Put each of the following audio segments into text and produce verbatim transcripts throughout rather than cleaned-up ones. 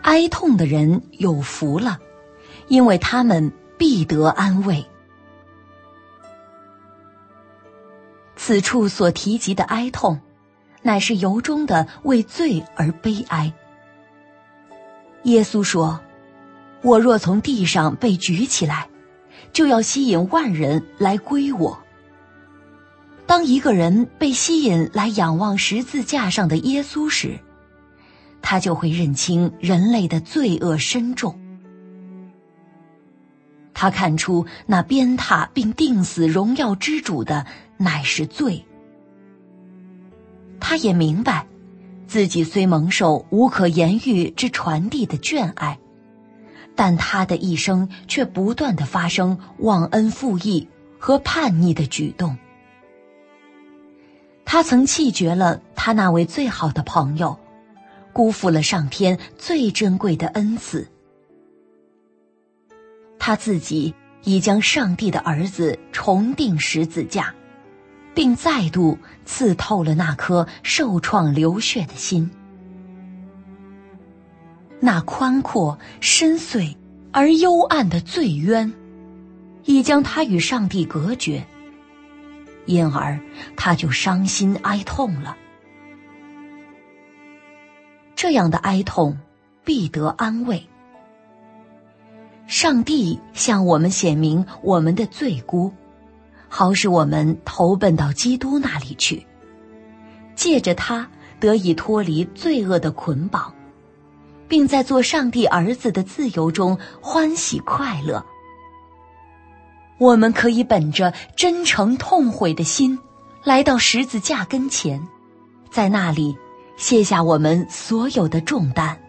哀痛的人有福了，因为他们必得安慰。此处所提及的哀痛，乃是由衷的为罪而悲哀。耶稣说，我若从地上被举起来，就要吸引万人来归我。当一个人被吸引来仰望十字架上的耶稣时，他就会认清人类的罪恶深重。他看出那鞭挞并钉死荣耀之主的乃是罪。他也明白，自己虽蒙受无可言喻之传递的眷爱，但他的一生却不断地发生忘恩负义和叛逆的举动。他曾弃绝了他那位最好的朋友，辜负了上天最珍贵的恩赐。他自己已将上帝的儿子重钉十字架，并再度刺透了那颗受创流血的心。那宽阔、深邃而幽暗的罪渊，已将他与上帝隔绝，因而他就伤心哀痛了。这样的哀痛必得安慰。上帝向我们显明我们的罪辜，好使我们投奔到基督那里去，借着他得以脱离罪恶的捆绑，并在做上帝儿子的自由中欢喜快乐。我们可以本着真诚痛悔的心来到十字架跟前，在那里卸下我们所有的重担。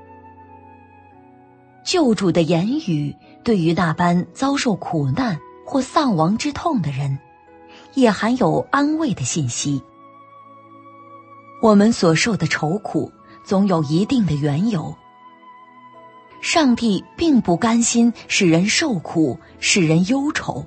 救主的言语对于那般遭受苦难或丧亡之痛的人，也含有安慰的信息。我们所受的愁苦总有一定的缘由。上帝并不甘心使人受苦，使人忧愁。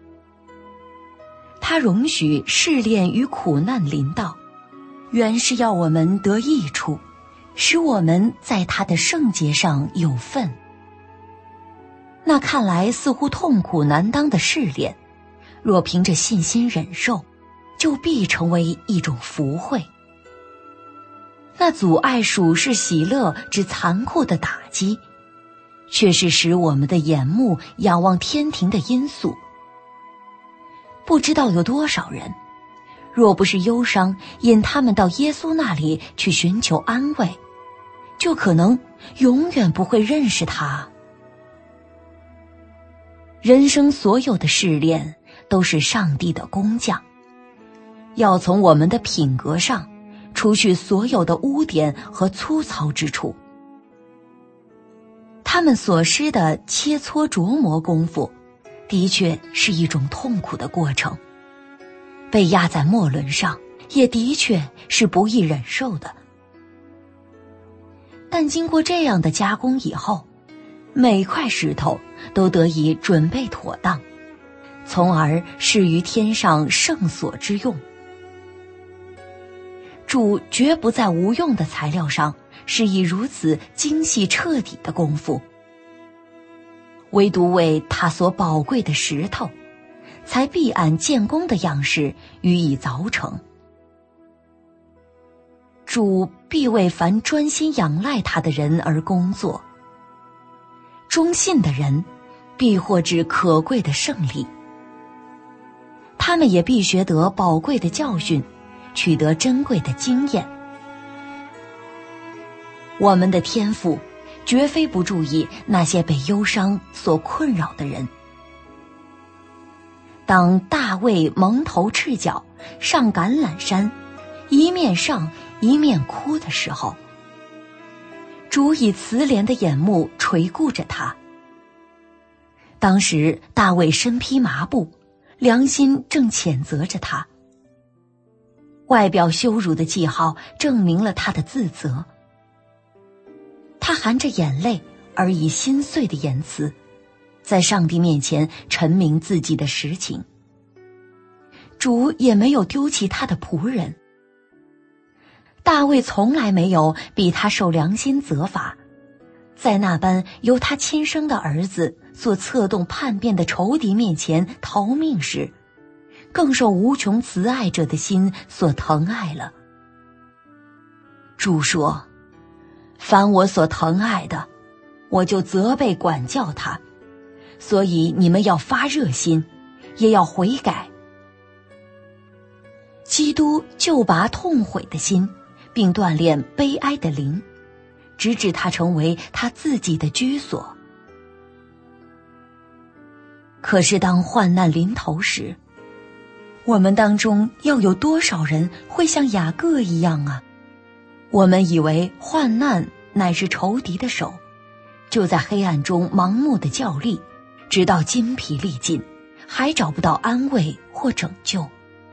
他容许试炼与苦难临到，原是要我们得益处，使我们在他的圣洁上有份。那看来似乎痛苦难当的试炼，若凭着信心忍受，就必成为一种福慧。那阻碍属世喜乐之残酷的打击，却是使我们的眼目仰望天庭的因素。不知道有多少人，若不是忧伤引他们到耶稣那里去寻求安慰，就可能永远不会认识他。人生所有的试炼都是上帝的工匠，要从我们的品格上除去所有的污点和粗糙之处。他们所施的切磋琢磨功夫，的确是一种痛苦的过程，被压在磨轮上，也的确是不易忍受的。但经过这样的加工以后，每块石头都得以准备妥当，从而适于天上圣所之用。主绝不在无用的材料上施以如此精细彻底的功夫，唯独为他所宝贵的石头，才必按建工的样式予以凿成。主必为凡专心仰赖他的人而工作，忠信的人必获致可贵的胜利。他们也必学得宝贵的教训，取得珍贵的经验。我们的天父绝非不注意那些被忧伤所困扰的人。当大卫蒙头赤脚上橄榄山，一面上一面哭的时候，主以慈怜的眼目垂顾着他。当时大卫身披麻布，良心正谴责着他，外表羞辱的记号证明了他的自责。他含着眼泪而以心碎的言辞，在上帝面前陈明自己的实情。主也没有丢弃他的仆人。大卫从来没有比他受良心责罚， 在那般由他亲生的儿子所策动叛变的仇敌面前逃命时，更受无穷慈爱者的心所疼爱了。主说：凡我所疼爱的，我就责备管教他，所以你们要发热心，也要悔改。基督救拔痛悔的心，并锻炼悲哀的灵，直至他成为他自己的居所。可是当患难临头时，我们当中要有多少人会像雅各一样啊？我们以为患难乃是仇敌的手，就在黑暗中盲目的较力，直到筋疲力尽，还找不到安慰或拯救。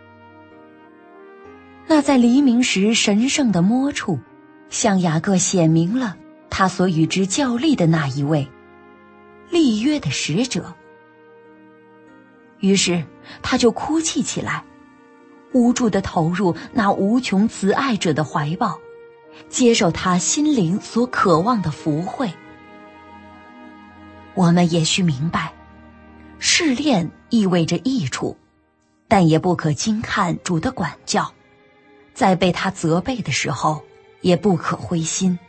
那在黎明时神圣的摸处，向雅各显明了他所与之较力的那一位立约的使者。于是他就哭泣起来，无助地投入那无穷慈爱者的怀抱，接受他心灵所渴望的福惠。我们也需明白，试炼意味着益处，但也不可轻看主的管教，在被他责备的时候也不可灰心。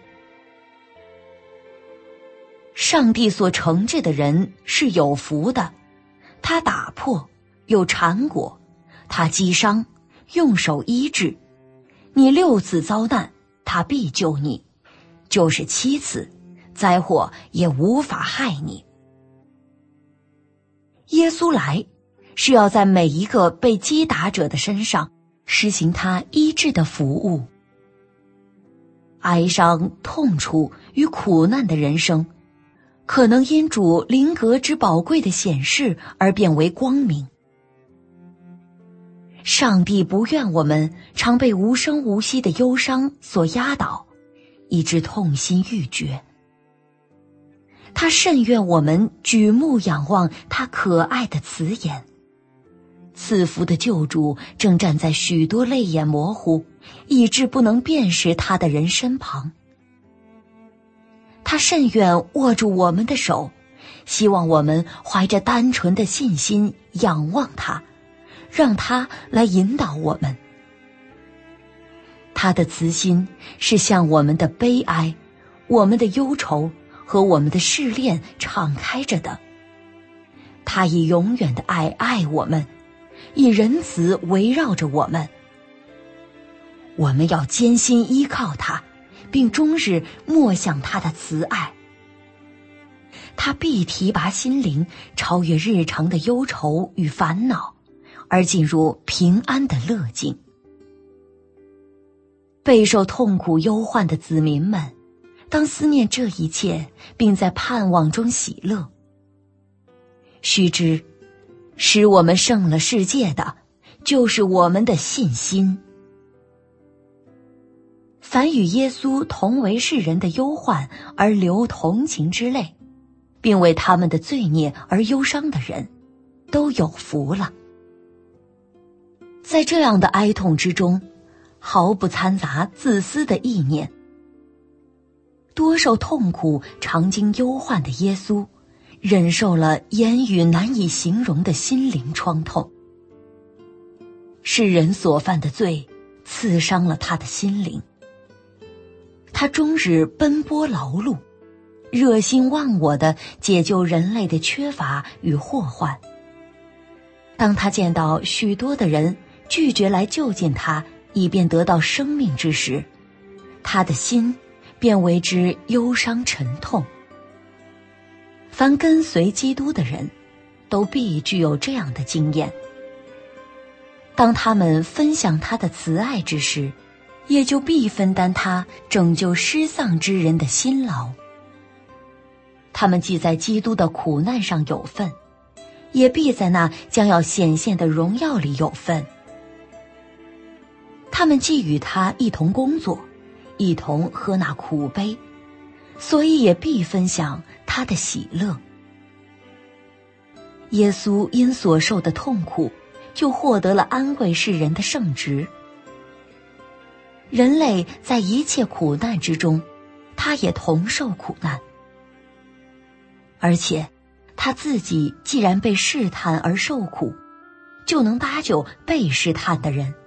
上帝所惩治的人是有福的，他打破又缠裹，他击伤用手医治。你六次遭难，他必救你；就是七次，灾祸也无法害你。耶稣来，是要在每一个被击打者的身上实行他医治的服务。哀伤、痛楚与苦难的人生，可能因主灵格之宝贵的显示而变为光明。上帝不愿我们常被无声无息的忧伤所压倒，以致痛心欲绝。他甚愿我们举目仰望他可爱的慈颜。赐福的救主正站在许多泪眼模糊，以致不能辨识他的人身旁。他甚愿握住我们的手，希望我们怀着单纯的信心仰望他，让他来引导我们。他的慈心是向我们的悲哀、我们的忧愁和我们的试炼敞开着的。他以永远的爱爱我们，以仁慈围绕着我们。我们要艰辛依靠他，并终日默想他的慈爱。他必提拔心灵，超越日常的忧愁与烦恼，而进入平安的乐境。备受痛苦忧患的子民们，当思念这一切，并在盼望中喜乐。须知，使我们胜了世界的，就是我们的信心。凡与耶稣同为世人的忧患而流同情之泪，并为他们的罪孽而忧伤的人，都有福了。在这样的哀痛之中，毫不掺杂自私的意念。多受痛苦、常经忧患的耶稣，忍受了言语难以形容的心灵创痛。是人所犯的罪，刺伤了他的心灵。他终日奔波劳碌，热心忘我地解救人类的缺乏与祸患。当他见到许多的人拒绝来就近他，以便得到生命之时，他的心便为之忧伤沉痛。凡跟随基督的人，都必具有这样的经验。当他们分享他的慈爱之时，也就必分担他拯救失丧之人的辛劳。他们既在基督的苦难上有份，也必在那将要显现的荣耀里有份。他们既与他一同工作，一同喝那苦杯，所以也必分享他的喜乐。耶稣因所受的痛苦，就获得了安慰世人的圣职。人类在一切苦难之中，他也同受苦难， 而且他自己既然被试探而受苦，就能搭救被试探的人。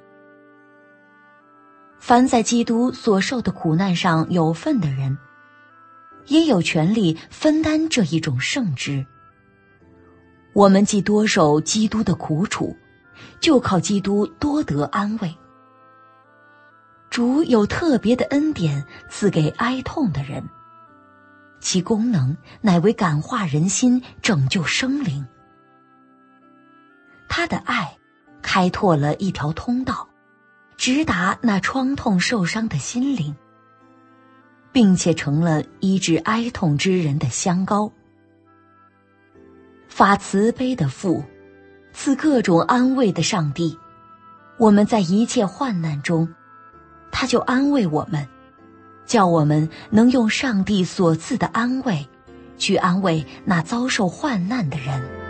凡在基督所受的苦难上有份的人，也有权利分担这一种圣职。我们既多受基督的苦楚，就靠基督多得安慰。主有特别的恩典赐给哀痛的人，其功能乃为感化人心，拯救生灵。他的爱开拓了一条通道，直达那创痛受伤的心灵，并且成了医治哀痛之人的香膏。发慈悲的父，赐各种安慰的上帝，我们在一切患难中，他就安慰我们，叫我们能用上帝所赐的安慰，去安慰那遭受患难的人。